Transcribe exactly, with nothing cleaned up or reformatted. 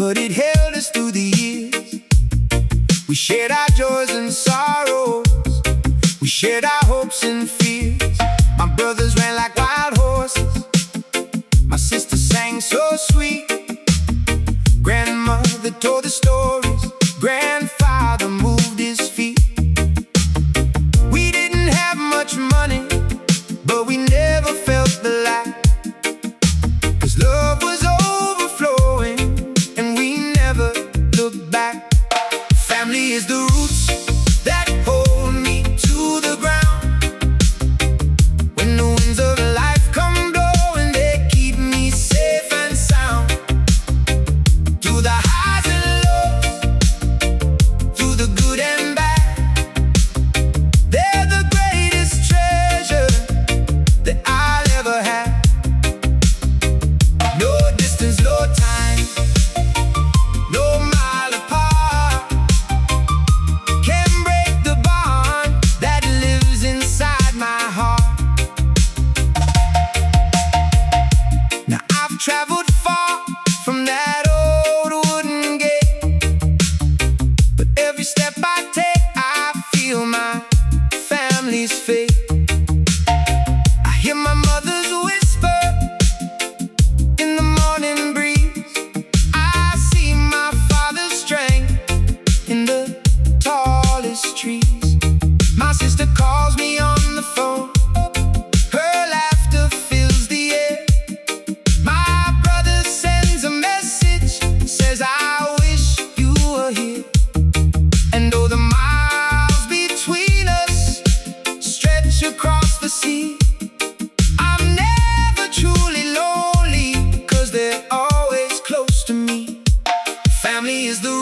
but it held us through the years. We shared our joys and sorrows, we shared our hopes and fears. My brothers ran like wild horses, my sister sang so sweet. Grandmother told the stories, grandfather moved his feet. We didn't have much money, but we never felt the lack, 'cause love was overflowing and we never looked back. Family is the roots that hold me to the ground. When the winds of life come blowing, they keep me safe and sound. Through the highs and lows, through the good and bad, they're the greatest treasure that I'll ever have. No distance, no time, no mile apart can break the bond that lives inside my heart. Now I've traveled far from that old wooden gate, but every step I take I feel my family's fate. I hear my mother's whisper in the morning breeze. I see my father's strength in the tallest trees. My sister calls me on the phone, her laughter fills the air. My brother sends a message, says I wish you were here. And though the miles between us stretch across the sea, I'm never truly lonely, 'cause they're always close to me. Family is the